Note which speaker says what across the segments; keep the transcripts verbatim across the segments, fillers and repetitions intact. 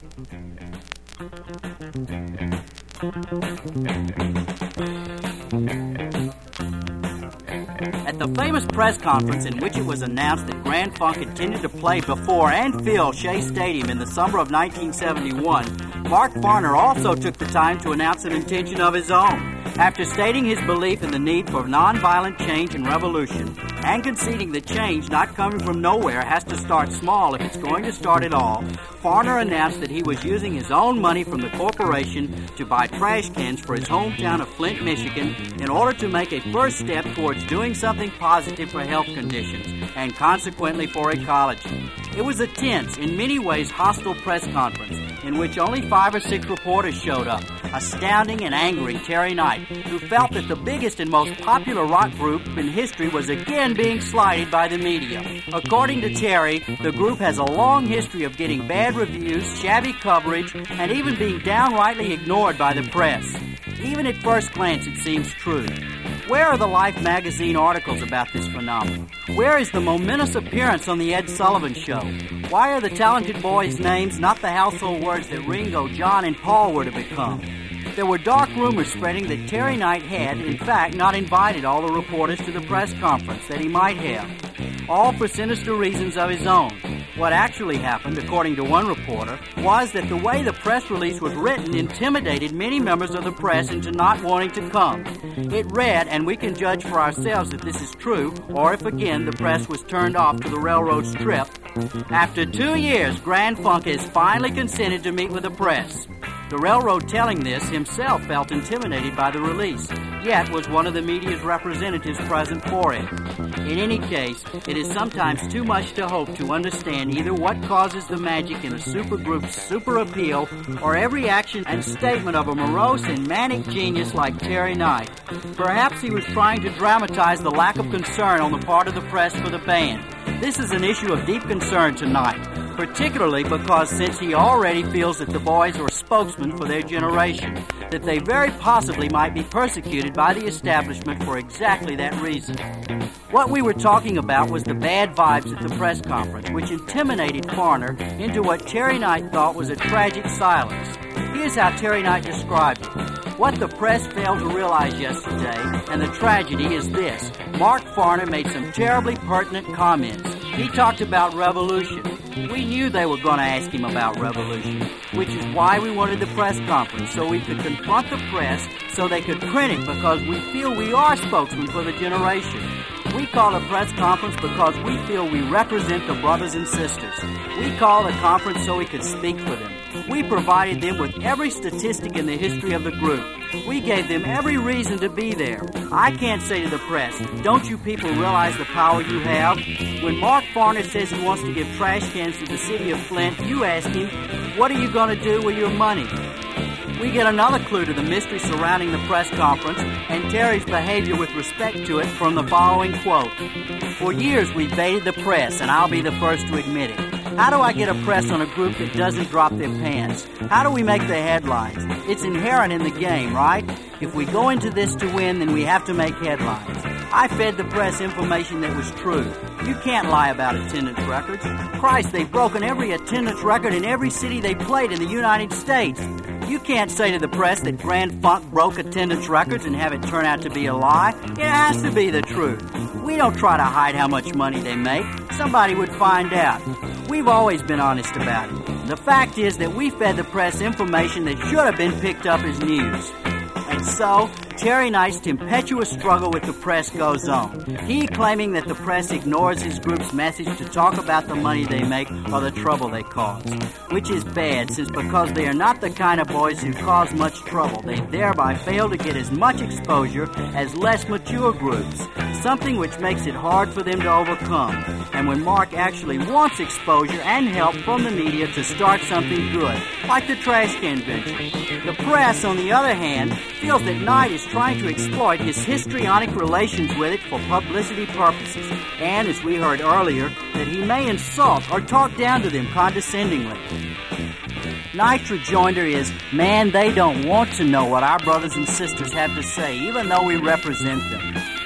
Speaker 1: At the famous press conference in which it was announced that Grand Funk intended to play before and fill Shea Stadium in the summer of nineteen seventy-one, Mark Farner also took the time to announce an intention of his own. After stating his belief in the need for nonviolent change and revolution, and conceding that change not coming from nowhere has to start small if it's going to start at all, Farner announced that he was using his own money from the corporation to buy trash cans for his hometown of Flint, Michigan, in order to make a first step towards doing something positive for health conditions, and consequently for ecology. It was a tense, in many ways hostile press conference, in which only five or six reporters showed up, astounding and angering Terry Knight, who felt that the biggest and most popular rock group in history was again being slighted by the media. According to Terry, the group has a long history of getting bad reviews, shabby coverage, and even being downrightly ignored by the press. Even at first glance, it seems true. Where are the Life magazine articles about this phenomenon? Where is the momentous appearance on the Ed Sullivan Show? Why are the talented boys' names not the household words that Ringo, John, and Paul were to become? There were dark rumors spreading that Terry Knight had, in fact, not invited all the reporters to the press conference that he might have, all for sinister reasons of his own. What actually happened, according to one reporter, was that the way the press release was written intimidated many members of the press into not wanting to come. It read, and we can judge for ourselves if this is true, or if again the press was turned off to the railroad strip. After two years, Grand Funk has finally consented to meet with the press. The railroad telling this himself felt intimidated by the release, yet was one of the media's representatives present for it. In any case, it is sometimes too much to hope to understand either what causes the magic in a supergroup's super appeal or every action and statement of a morose and manic genius like Terry Knight. Perhaps he was trying to dramatize the lack of concern on the part of the press for the band. This is an issue of deep concern tonight, particularly because since he already feels that the boys are spokesmen for their generation, that they very possibly might be persecuted by the establishment for exactly that reason. What we were talking about was the bad vibes at the press conference, which intimidated Farner into what Terry Knight thought was a tragic silence. Here's how Terry Knight described it. What the press failed to realize yesterday, and the tragedy, is this. Mark Farner made some terribly pertinent comments. He talked about revolution. We knew they were going to ask him about revolution, which is why we wanted the press conference, so we could confront the press so they could print it, because we feel we are spokesmen for the generation. We call a press conference because we feel we represent the brothers and sisters. We called a conference so we could speak for them. We provided them with every statistic in the history of the group. We gave them every reason to be there. I can't say to the press, don't you people realize the power you have? When Mark Farner says he wants to give trash cans to the city of Flint, you ask him, what are you going to do with your money? We get another clue to the mystery surrounding the press conference and Terry's behavior with respect to it from the following quote. For years we've baited the press, and I'll be the first to admit it. How do I get a press on a group that doesn't drop their pants? How do we make the headlines? It's inherent in the game, right? If we go into this to win, then we have to make headlines. I fed the press information that was true. You can't lie about attendance records. Christ, they've broken every attendance record in every city they played in the United States. You can't say to the press that Grand Funk broke attendance records and have it turn out to be a lie. It has to be the truth. We don't try to hide how much money they make. Somebody would find out. We've always been honest about it. The fact is that we fed the press information that should have been picked up as news. And so, Terry Knight's tempestuous struggle with the press goes on. He claiming that the press ignores his group's message to talk about the money they make or the trouble they cause. Which is bad, since because they are not the kind of boys who cause much trouble, they thereby fail to get as much exposure as less mature groups. Something which makes it hard for them to overcome. And when Mark actually wants exposure and help from the media to start something good, like the trash can venture. The press, on the other hand, feels that Knight is trying to exploit his histrionic relations with it for publicity purposes, and, as we heard earlier, that he may insult or talk down to them condescendingly. Knight's rejoinder is, man, they don't want to know what our brothers and sisters have to say, even though we represent them.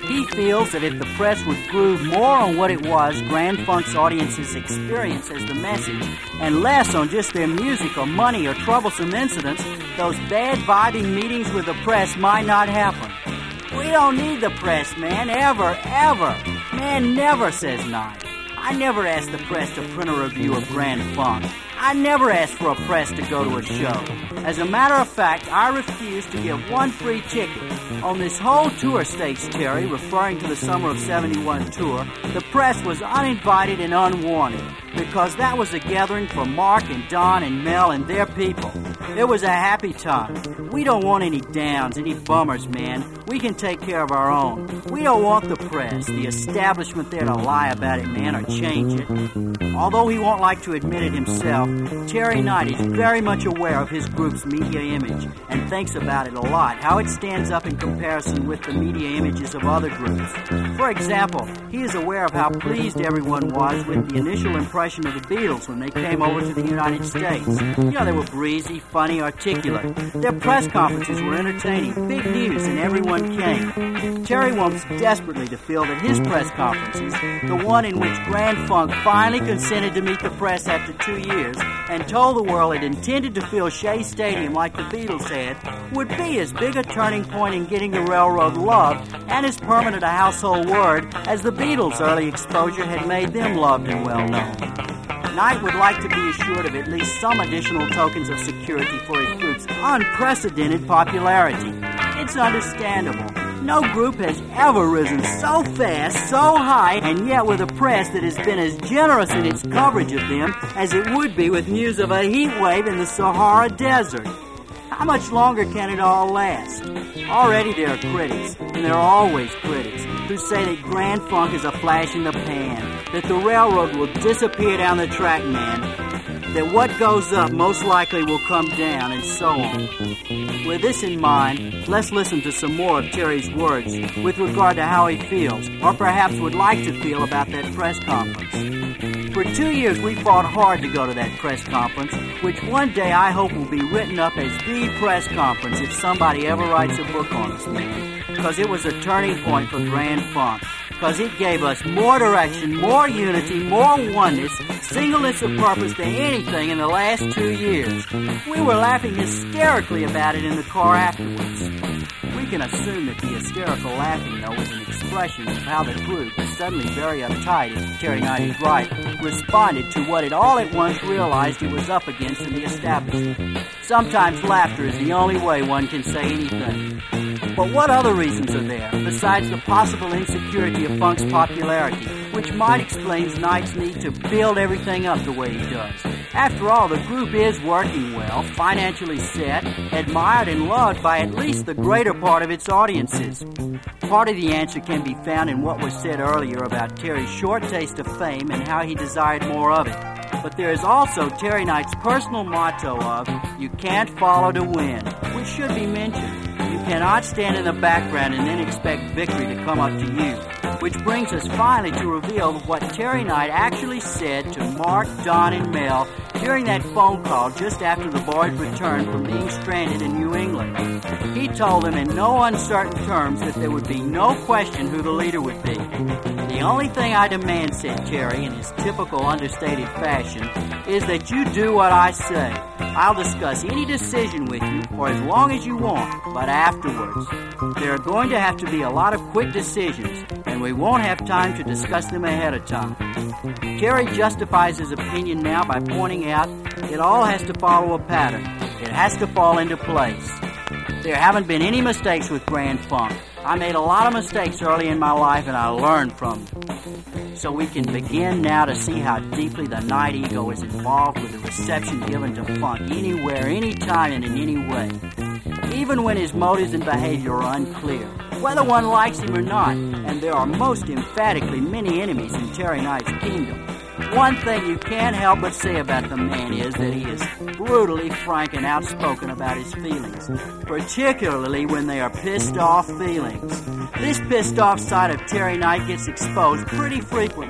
Speaker 1: He feels that if the press would groove more on what it was Grand Funk's audiences experience as the message, and less on just their music or money or troublesome incidents, those bad vibing meetings with the press might not happen. We don't need the press, man, ever, ever. Man never, says Knight. I never asked the press to print a review of Grand Funk. I never asked for a press to go to a show. As a matter of fact, I refused to give one free ticket. On this whole tour, states Terry, referring to the Summer of seventy-one tour, the press was uninvited and unwanted, because that was a gathering for Mark and Don and Mel and their people. It was a happy time. We don't want any downs, any bummers, man. We can take care of our own. We don't want the press, the establishment there to lie about it, man, or change it. Although he won't like to admit it himself, Terry Knight is very much aware of his group's media image and thinks about it a lot, how it stands up in comparison with the media images of other groups. For example, he is aware of how pleased everyone was with the initial impression of the Beatles when they came over to the United States. You know, they were breezy, funny, articulate. Their press conferences were entertaining, big news, and everyone came. Terry wants desperately to feel that his press conferences, the one in which Grand Funk finally consented to meet the press after two years and told the world it intended to fill Shea Stadium like the Beatles had, would be as big a turning point in getting the railroad loved and as permanent a household word as the Beatles' early exposure had made them loved and well known. Knight would like to be assured of at least some additional tokens of security for his group's unprecedented popularity. It's understandable. No group has ever risen so fast, so high, and yet with a press that has been as generous in its coverage of them as it would be with news of a heat wave in the Sahara Desert. How much longer can it all last? Already there are critics, and there are always critics, who say that Grand Funk is a flash in the pan, that the railroad will disappear down the track, man, that what goes up most likely will come down, and so on. With this in mind, let's listen to some more of Terry's words with regard to how he feels, or perhaps would like to feel about that press conference. For two years, we fought hard to go to that press conference, which one day I hope will be written up as the press conference if somebody ever writes a book on us, man. Because it was a turning point for Grand Funk. Because it gave us more direction, more unity, more oneness, singleness of purpose than anything in the last two years. We were laughing hysterically about it in the car afterwards. We can assume that the hysterical laughing, though, was an expression of how the group, suddenly very uptight, if Terry Knight is right, responded to what it all at once realized it was up against in the establishment. Sometimes laughter is the only way one can say anything. But what other reasons are there, besides the possible insecurity of Funk's popularity, which might explain Knight's need to build everything up the way he does? After all, the group is working well, financially set, admired and loved by at least the greater part of its audiences. Part of the answer can be found in what was said earlier about Terry's short taste of fame and how he desired more of it. But there is also Terry Knight's personal motto of, "You can't follow to win," which should be mentioned. You cannot stand in the background and then expect victory to come up to you. Which brings us finally to reveal what Terry Knight actually said to Mark, Don, and Mel during that phone call just after the boys returned from being stranded in New England. He told them in no uncertain terms that there would be no question who the leader would be. "The only thing I demand," said Terry in his typical understated fashion, "is that you do what I say. I'll discuss any decision with you for as long as you want, but afterwards. There are going to have to be a lot of quick decisions, and we won't have time to discuss them ahead of time." Terry justifies his opinion now by pointing out it all has to follow a pattern. It has to fall into place. There haven't been any mistakes with Grand Funk. I made a lot of mistakes early in my life, and I learned from them. So we can begin now to see how deeply the Knight ego is involved with the reception given to Funk anywhere, anytime, and in any way. Even when his motives and behavior are unclear, whether one likes him or not, and there are most emphatically many enemies in Terry Knight's kingdom. One thing you can't help but say about the man is that he is brutally frank and outspoken about his feelings, particularly when they are pissed off feelings. This pissed off side of Terry Knight gets exposed pretty frequently.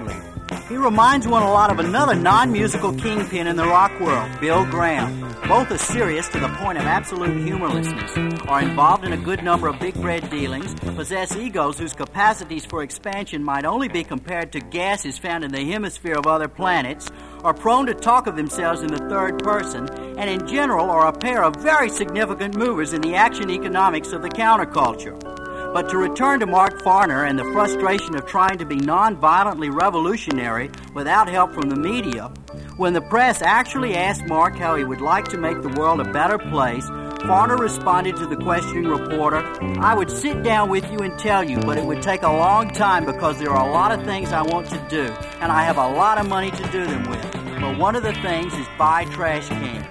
Speaker 1: He reminds one a lot of another non-musical kingpin in the rock world, Bill Graham. Both are serious to the point of absolute humorlessness, are involved in a good number of big bread dealings, possess egos whose capacities for expansion might only be compared to gases found in the hemisphere of other planets, are prone to talk of themselves in the third person, and in general are a pair of very significant movers in the action economics of the counterculture. But to return to Mark Farner and the frustration of trying to be non-violently revolutionary without help from the media, when the press actually asked Mark how he would like to make the world a better place, Farner responded to the questioning reporter, "I would sit down with you and tell you, but it would take a long time because there are a lot of things I want to do, and I have a lot of money to do them with. But one of the things is buy trash cans."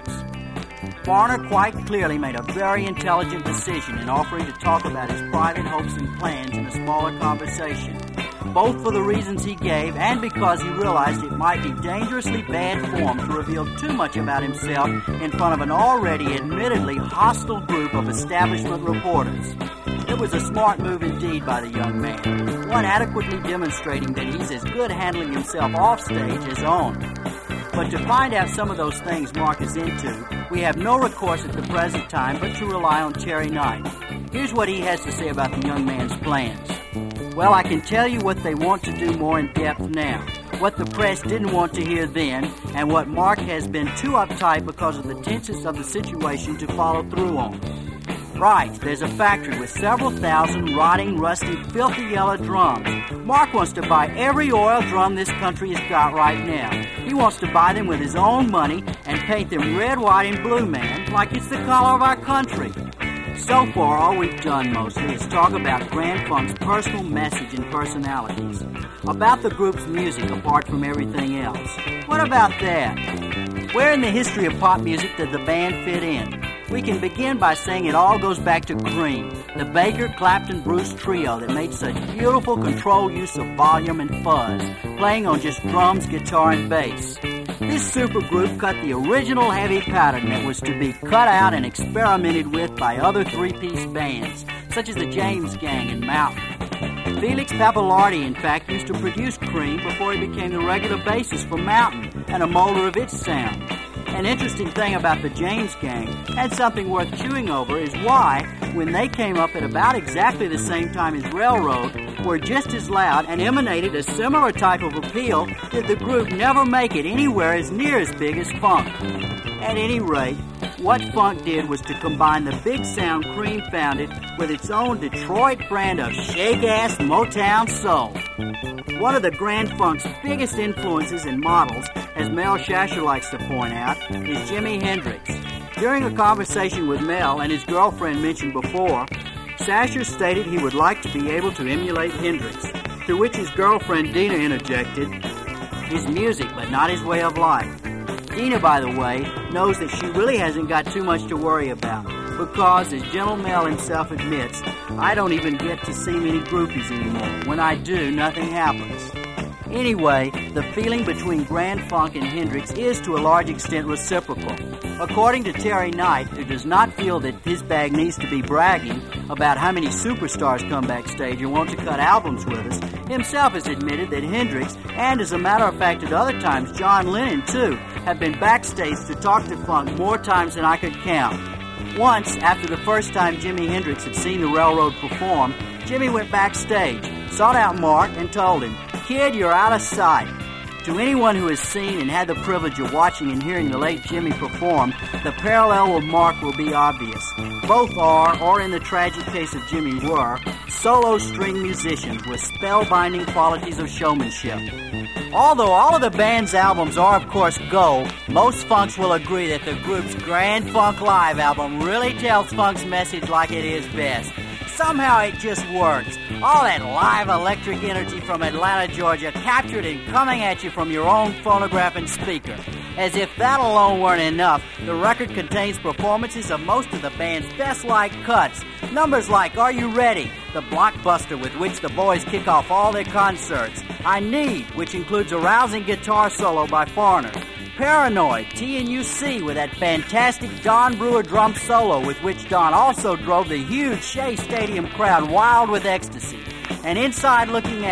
Speaker 1: Farner quite clearly made a very intelligent decision in offering to talk about his private hopes and plans in a smaller conversation, both for the reasons he gave and because he realized it might be dangerously bad form to reveal too much about himself in front of an already admittedly hostile group of establishment reporters. It was a smart move indeed by the young man, one adequately demonstrating that he's as good handling himself off stage as on. But to find out some of those things Mark is into, we have no recourse at the present time but to rely on Terry Knight. Here's what he has to say about the young man's plans. "Well, I can tell you what they want to do more in depth now, what the press didn't want to hear then, and what Mark has been too uptight because of the tenseness of the situation to follow through on. Right, there's a factory with several thousand rotting, rusty, filthy yellow drums. Mark wants to buy every oil drum this country has got right now. He wants to buy them with his own money and paint them red, white, and blue, man, like it's the color of our country." So far, all we've done mostly is talk about Grand Funk's personal message and personalities, about the group's music apart from everything else. What about that? Where in the history of pop music did the band fit in? We can begin by saying it all goes back to Cream, the Baker, Clapton, Bruce trio that made such beautiful controlled use of volume and fuzz, playing on just drums, guitar, and bass. This supergroup cut the original heavy pattern that was to be cut out and experimented with by other three-piece bands, such as the James Gang and Mountain. Felix Pappalardi, in fact, used to produce Cream before he became the regular bassist for Mountain and a molder of its sound. An interesting thing about the James Gang, and something worth chewing over, is why, when they came up at about exactly the same time as Railroad, were just as loud and emanated a similar type of appeal, did the group never make it anywhere as near as big as Funk. At any rate, what Funk did was to combine the big sound Cream founded with its own Detroit brand of shake-ass Motown soul. One of the Grand Funk's biggest influences and models, as Mel Shasher likes to point out, is Jimi Hendrix. During a conversation with Mel and his girlfriend mentioned before, Shasher stated he would like to be able to emulate Hendrix, to which his girlfriend Dina interjected, "His music, but not his way of life." Dina, by the way, knows that she really hasn't got too much to worry about, because, as Gentle Mel himself admits, I don't even get to see many groupies anymore. When I do, nothing happens. Anyway, the feeling between Grand Funk and Hendrix is to a large extent reciprocal. According to Terry Knight, who does not feel that his bag needs to be bragging about how many superstars come backstage and want to cut albums with us, himself has admitted that Hendrix, and as a matter of fact at other times John Lennon too, have been backstage to talk to Funk more times than I could count. Once, after the first time Jimi Hendrix had seen the Railroad perform, Jimmy went backstage, sought out Mark, and told him, "Kid, you're out of sight." To anyone who has seen and had the privilege of watching and hearing the late Jimmy perform, the parallel with Mark will be obvious. Both are, or in the tragic case of Jimmy were, solo string musicians with spellbinding qualities of showmanship. Although all of the band's albums are, of course, gold, most funks will agree that the group's Grand Funk Live album really tells Funk's message like it is best. Somehow it just works. All that live electric energy from Atlanta, Georgia, captured and coming at you from your own phonograph and speaker. As if that alone weren't enough, the record contains performances of most of the band's best-liked cuts. Numbers like Are You Ready?, the blockbuster with which the boys kick off all their concerts. I Need, which includes a rousing guitar solo by Farner. Paranoid, T N U C, with that fantastic Don Brewer drum solo with which Don also drove the huge Shea Stadium crowd wild with ecstasy. And Inside Looking Out,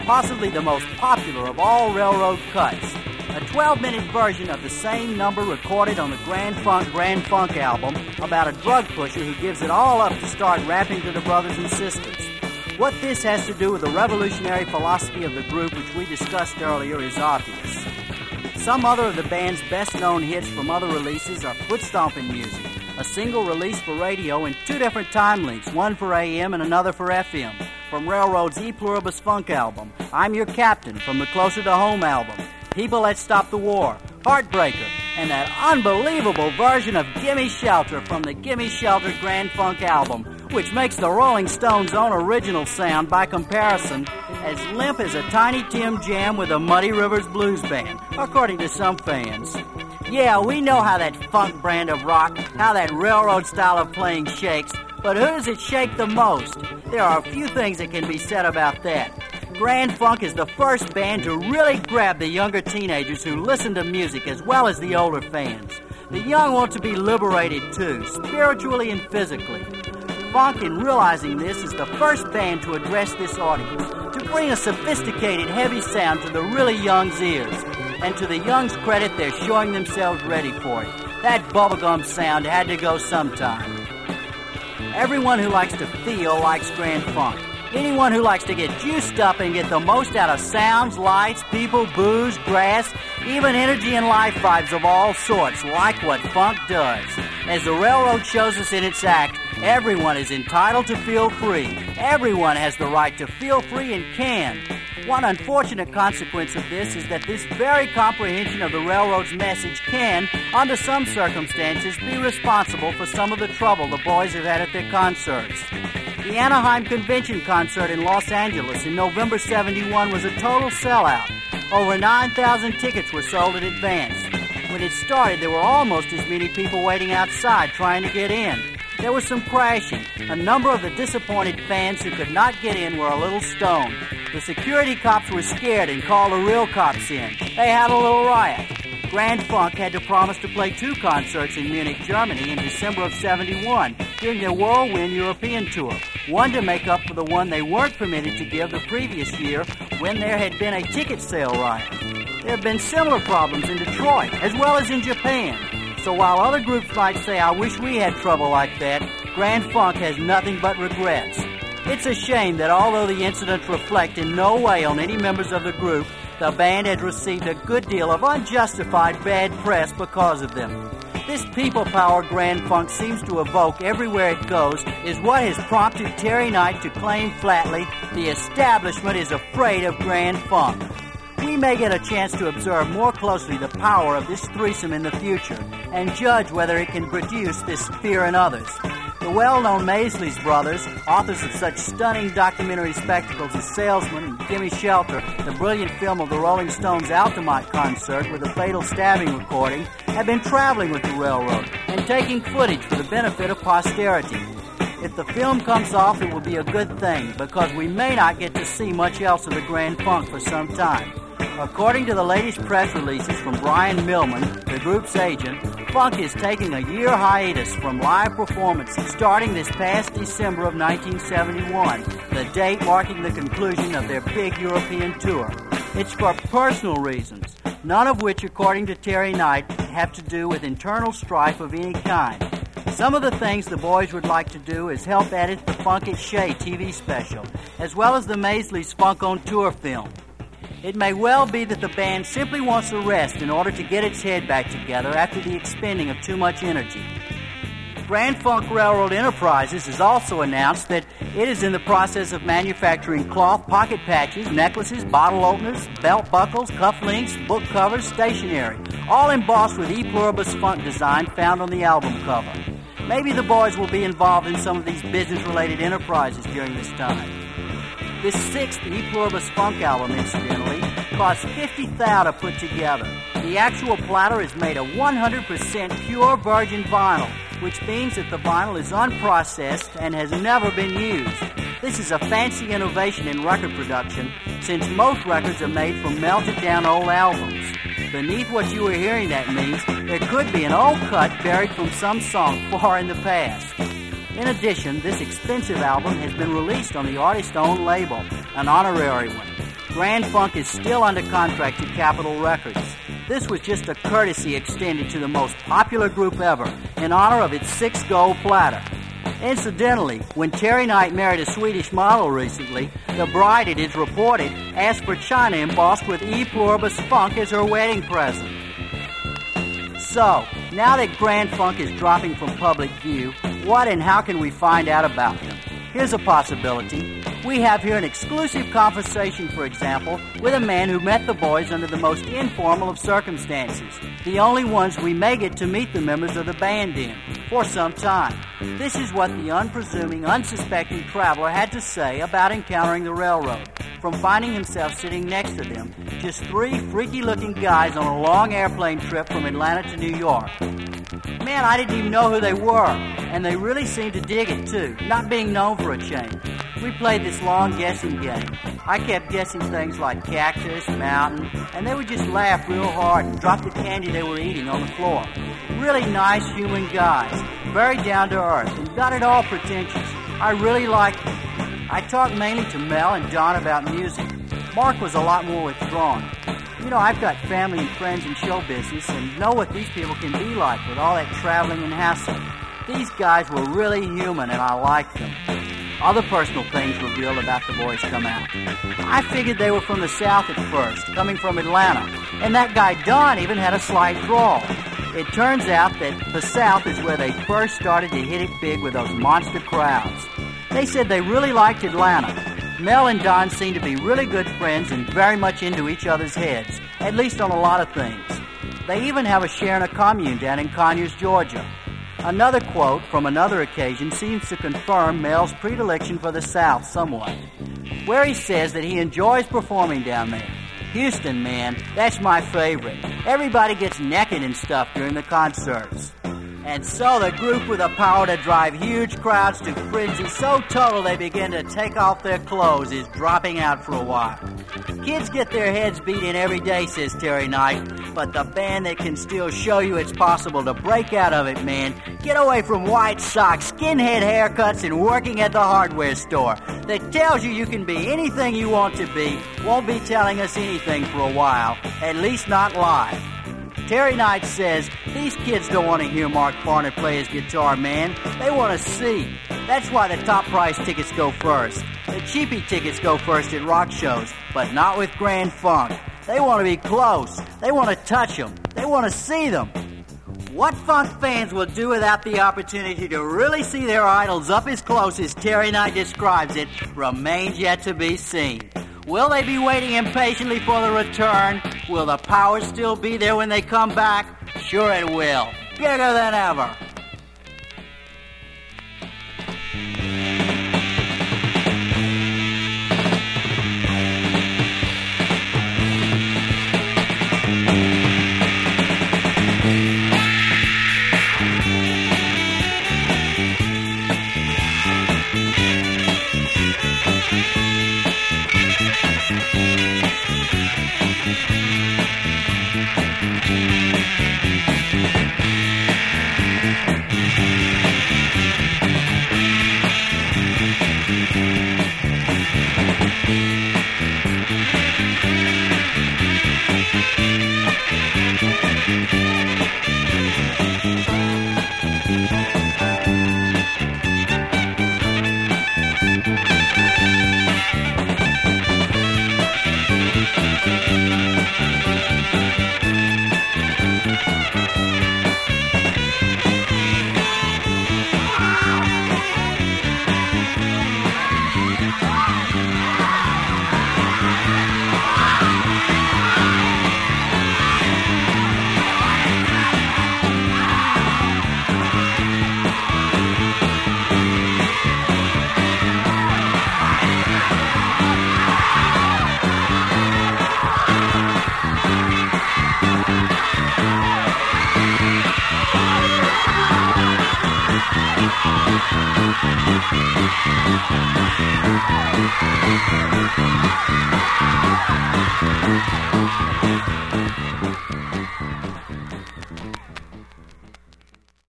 Speaker 1: possibly the most popular of all railroad cuts. A twelve-minute version of the same number recorded on the Grand Funk Grand Funk album about a drug pusher who gives it all up to start rapping to the brothers and sisters. What this has to do with the revolutionary philosophy of the group, which we discussed earlier, is obvious. Some other of the band's best-known hits from other releases are Foot Stompin' Music, a single release for radio in two different time links, one for A M and another for F M, from Railroad's E Pluribus Funk album, I'm Your Captain from the Closer to Home album, People That Stop the War, Heartbreaker, and that unbelievable version of Gimme Shelter from the Gimme Shelter Grand Funk album, which makes the Rolling Stones' own original sound, by comparison, as limp as a Tiny Tim jam with a Muddy Rivers Blues Band, according to some fans. Yeah, we know how that funk brand of rock, how that railroad style of playing shakes, but who does it shake the most? There are a few things that can be said about that. Grand Funk is the first band to really grab the younger teenagers who listen to music as well as the older fans. The young want to be liberated too, spiritually and physically. Funk, in realizing this, is the first band to address this audience, to bring a sophisticated, heavy sound to the really young's ears. And to the young's credit, they're showing themselves ready for it. That bubblegum sound had to go sometime. Everyone who likes to feel likes Grand Funk. Anyone who likes to get juiced up and get the most out of sounds, lights, people, booze, grass, even energy and life vibes of all sorts, like what funk does. As the railroad shows us in its act, everyone is entitled to feel free. Everyone has the right to feel free and can. One unfortunate consequence of this is that this very comprehension of the railroad's message can, under some circumstances, be responsible for some of the trouble the boys have had at their concerts. The Anaheim Convention concert in Los Angeles in November seventy-one was a total sellout. Over nine thousand tickets were sold in advance. When it started, there were almost as many people waiting outside trying to get in. There was some crashing. A number of the disappointed fans who could not get in were a little stoned. The security cops were scared and called the real cops in. They had a little riot. Grand Funk had to promise to play two concerts in Munich, Germany in December of seventy-one during their whirlwind European tour. One to make up for the one they weren't permitted to give the previous year when there had been a ticket sale riot. There have been similar problems in Detroit as well as in Japan. So while other groups might say, I wish we had trouble like that, Grand Funk has nothing but regrets. It's a shame that although the incidents reflect in no way on any members of the group, the band had received a good deal of unjustified bad press because of them. This people power Grand Funk seems to evoke everywhere it goes is what has prompted Terry Knight to claim flatly, the establishment is afraid of Grand Funk. We may get a chance to observe more closely the power of this threesome in the future and judge whether it can produce this fear in others. The well-known Maisleys brothers, authors of such stunning documentary spectacles as Salesman and Gimme Shelter, the brilliant film of the Rolling Stones' Altamont concert with a fatal stabbing recording, have been traveling with the railroad and taking footage for the benefit of posterity. If the film comes off, it will be a good thing because we may not get to see much else of the Grand Funk for some time. According to the latest press releases from Brian Millman, the group's agent, Funk is taking a year hiatus from live performances starting this past December of nineteen seventy-one, the date marking the conclusion of their big European tour. It's for personal reasons, none of which, according to Terry Knight, have to do with internal strife of any kind. Some of the things the boys would like to do is help edit the Funk at Shea T V special, as well as the Maisleys Funk on Tour film. It may well be that the band simply wants a rest in order to get its head back together after the expending of too much energy. Grand Funk Railroad Enterprises has also announced that it is in the process of manufacturing cloth pocket patches, necklaces, bottle openers, belt buckles, cufflinks, book covers, stationery, all embossed with E Pluribus Funk design found on the album cover. Maybe the boys will be involved in some of these business-related enterprises during this time. This sixth E Pluribus Funk album, incidentally, cost fifty thousand dollars to put together. The actual platter is made of one hundred percent pure virgin vinyl, which means that the vinyl is unprocessed and has never been used. This is a fancy innovation in record production, since most records are made from melted down old albums. Beneath what you are hearing, that means there could be an old cut buried from some song far in the past. In addition, this expensive album has been released on the artist's own label, an honorary one. Grand Funk is still under contract to Capitol Records. This was just a courtesy extended to the most popular group ever in honor of its sixth gold platter. Incidentally, when Terry Knight married a Swedish model recently, the bride, it is reported, asked for china embossed with E Pluribus Funk as her wedding present. So, now that Grand Funk is dropping from public view, what and how can we find out about them? Here's a possibility. We have here an exclusive conversation, for example, with a man who met the boys under the most informal of circumstances, the only ones we may get to meet the members of the band in for some time. This is what the unpresuming, unsuspecting traveler had to say about encountering the railroad, from finding himself sitting next to them, just three freaky-looking guys on a long airplane trip from Atlanta to New York. Man, I didn't even know who they were, and they really seemed to dig it too, not being known for a change. We played this long guessing game. I kept guessing things like cactus, mountain, and they would just laugh real hard and drop the candy they were eating on the floor. Really nice human guys, very down to earth, and not at all pretentious. I really liked them. I talked mainly to Mel and Don about music. Mark was a lot more withdrawn. You know, I've got family and friends in show business and know what these people can be like with all that traveling and hassle. These guys were really human and I liked them. Other personal things revealed about the boys come out. I figured they were from the South at first, coming from Atlanta, and that guy Don even had a slight drawl. It turns out that the South is where they first started to hit it big with those monster crowds. They said they really liked Atlanta. Mel and Don seem to be really good friends and very much into each other's heads, at least on a lot of things. They even have a share in a commune down in Conyers, Georgia. Another quote from another occasion seems to confirm Mel's predilection for the South somewhat, where he says that he enjoys performing down there. Houston, man, that's my favorite. Everybody gets naked and stuff during the concerts. And so the group with the power to drive huge crowds to frenzy so total they begin to take off their clothes is dropping out for a while. Kids get their heads beat in every day, says Terry Knight, but the band that can still show you it's possible to break out of it, man, get away from white socks, skinhead haircuts, and working at the hardware store, that tells you you can be anything you want to be, won't be telling us anything for a while, at least not live. Terry Knight says, these kids don't want to hear Mark Farner play his guitar, man. They want to see. That's why the top price tickets go first. The cheapie tickets go first at rock shows, but not with Grand Funk. They want to be close. They want to touch them. They want to see them. What funk fans will do without the opportunity to really see their idols up as close as Terry Knight describes it remains yet to be seen. Will they be waiting impatiently for the return? Will the power still be there when they come back? Sure it will. Bigger than ever.